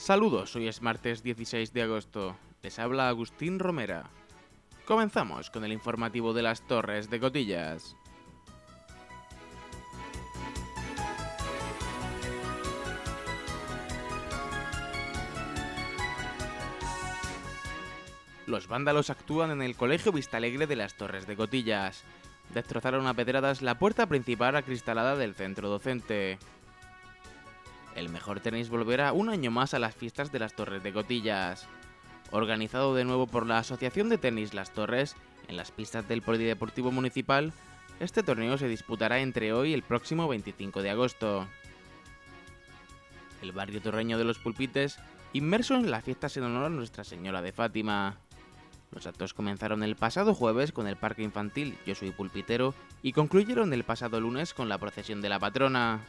Saludos, hoy es martes 16 de agosto. Les habla Agustín Romera. Comenzamos con el informativo de las Torres de Cotillas. Los vándalos actúan en el Colegio Vistalegre de las Torres de Cotillas. Destrozaron a pedradas la puerta principal acristalada del centro docente. El mejor tenis volverá un año más a las fiestas de las Torres de Cotillas. Organizado de nuevo por la Asociación de Tenis Las Torres, en las pistas del Polideportivo Municipal, este torneo se disputará entre hoy y el próximo 25 de agosto. El barrio torreño de Los Pulpites, inmerso en las fiestas en honor a Nuestra Señora de Fátima. Los actos comenzaron el pasado jueves con el parque infantil Yo Soy Pulpitero y concluyeron el pasado lunes con la procesión de la patrona.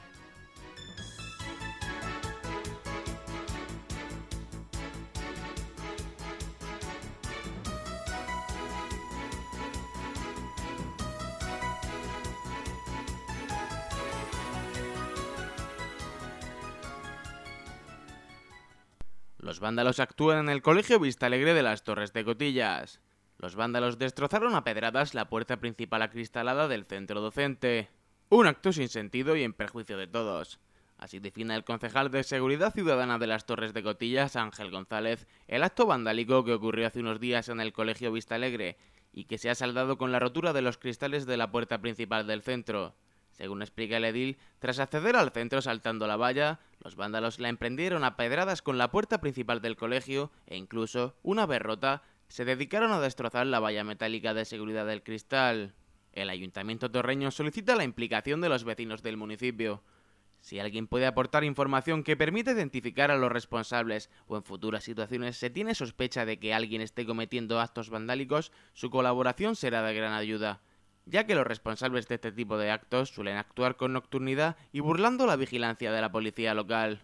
Los vándalos actúan en el Colegio Vistalegre de las Torres de Cotillas. Los vándalos destrozaron a pedradas la puerta principal acristalada del centro docente. Un acto sin sentido y en perjuicio de todos. Así define el concejal de Seguridad Ciudadana de las Torres de Cotillas, Ángel González, el acto vandálico que ocurrió hace unos días en el Colegio Vistalegre y que se ha saldado con la rotura de los cristales de la puerta principal del centro. Según explica el edil, tras acceder al centro saltando la valla, los vándalos la emprendieron a pedradas con la puerta principal del colegio e incluso, una vez rota, se dedicaron a destrozar la valla metálica de seguridad del cristal. El ayuntamiento torreño solicita la implicación de los vecinos del municipio. Si alguien puede aportar información que permita identificar a los responsables o en futuras situaciones se tiene sospecha de que alguien esté cometiendo actos vandálicos, su colaboración será de gran ayuda, ya que los responsables de este tipo de actos suelen actuar con nocturnidad y burlando la vigilancia de la policía local.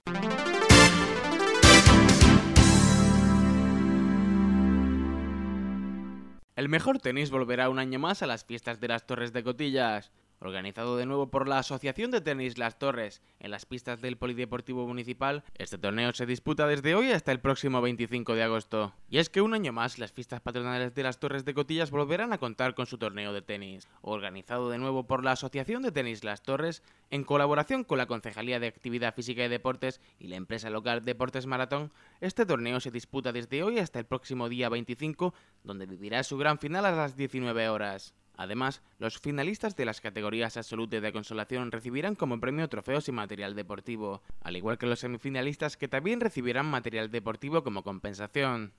El mejor tenis volverá un año más a las fiestas de las Torres de Cotillas. Organizado de nuevo por la Asociación de Tenis Las Torres en las pistas del Polideportivo Municipal, este torneo se disputa desde hoy hasta el próximo 25 de agosto. Y es que un año más las fiestas patronales de las Torres de Cotillas volverán a contar con su torneo de tenis. Organizado de nuevo por la Asociación de Tenis Las Torres, en colaboración con la Concejalía de Actividad Física y Deportes y la empresa local Deportes Maratón, este torneo se disputa desde hoy hasta el próximo día 25, donde vivirá su gran final a las 19 horas. Además, los finalistas de las categorías absoluta y de consolación recibirán como premio trofeos y material deportivo, al igual que los semifinalistas que también recibirán material deportivo como compensación.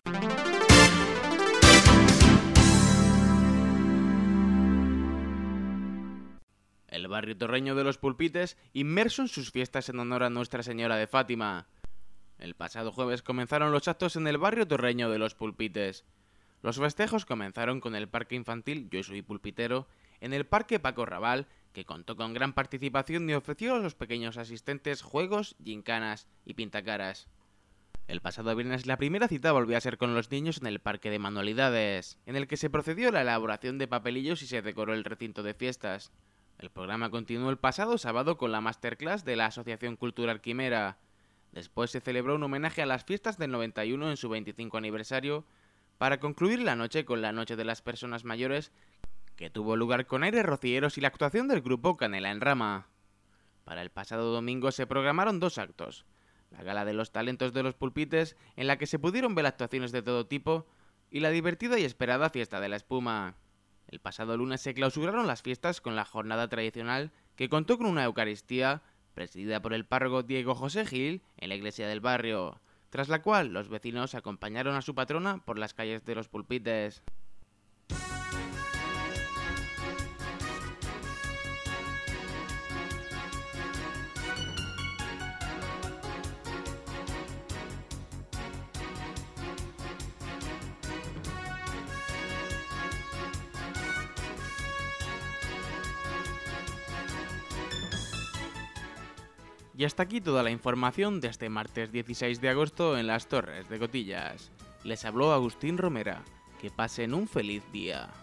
El barrio torreño de Los Pulpites, inmerso en sus fiestas en honor a Nuestra Señora de Fátima. El pasado jueves comenzaron los actos en el barrio torreño de Los Pulpites. Los festejos comenzaron con el parque infantil Yo Soy Pulpitero, en el parque Paco Raval, que contó con gran participación y ofreció a los pequeños asistentes juegos, gincanas y pintacaras. El pasado viernes la primera cita volvió a ser con los niños en el parque de manualidades, en el que se procedió a la elaboración de papelillos y se decoró el recinto de fiestas. El programa continuó el pasado sábado con la masterclass de la Asociación Cultural Quimera. Después se celebró un homenaje a las fiestas del 91 en su 25 aniversario, para concluir la noche con la Noche de las Personas Mayores, que tuvo lugar con aires rocieros y la actuación del grupo Canela en Rama. Para el pasado domingo se programaron dos actos: la Gala de los Talentos de Los Pulpites, en la que se pudieron ver actuaciones de todo tipo, y la divertida y esperada Fiesta de la Espuma. El pasado lunes se clausuraron las fiestas con la jornada tradicional, que contó con una Eucaristía, presidida por el párroco Diego José Gil, en la iglesia del barrio, tras la cual los vecinos acompañaron a su patrona por las calles de Los Pulpites. Y hasta aquí toda la información de este martes 16 de agosto en las Torres de Cotillas. Les habló Agustín Romera. Que pasen un feliz día.